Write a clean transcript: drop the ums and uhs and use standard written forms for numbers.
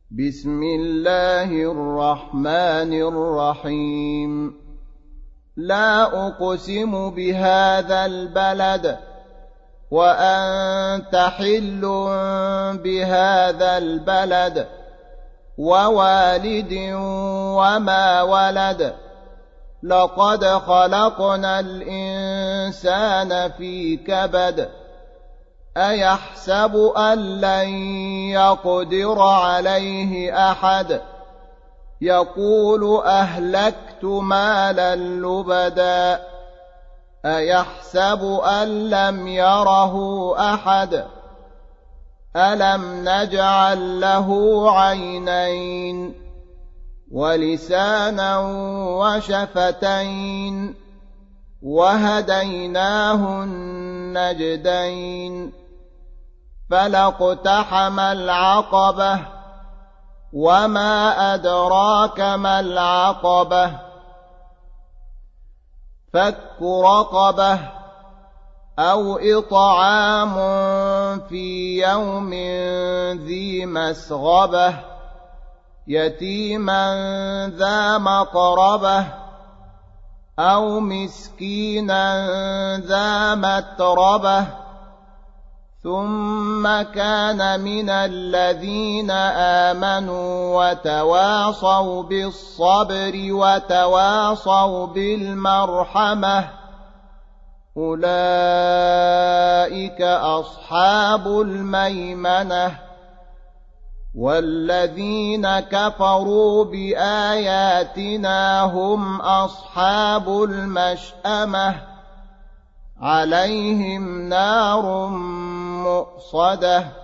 بسم الله الرحمن الرحيم لا أقسم بهذا البلد وأنت حل بهذا البلد ووالد وما ولد لقد خلقنا الإنسان في كبد أيحسب أن لن يقدر عليه أحد يقول أهلكت مالا لبدا أيحسب أن لم يره أحد ألم نجعل له عينين ولسانا وشفتين وهديناه النجدين فلاقتحم العقبة وما أدراك ما العقبة فك رقبة أو إطعام في يوم ذي مسغبة يتيما ذا مقربة أو مسكينا ذا متربة ثم كان من الذين آمنوا وتواصوا بالصبر وتواصوا بالمرحمة أولئك أصحاب الميمنة والذين كفروا بآياتنا هم أصحاب المشأمة عليهم نار مؤصدة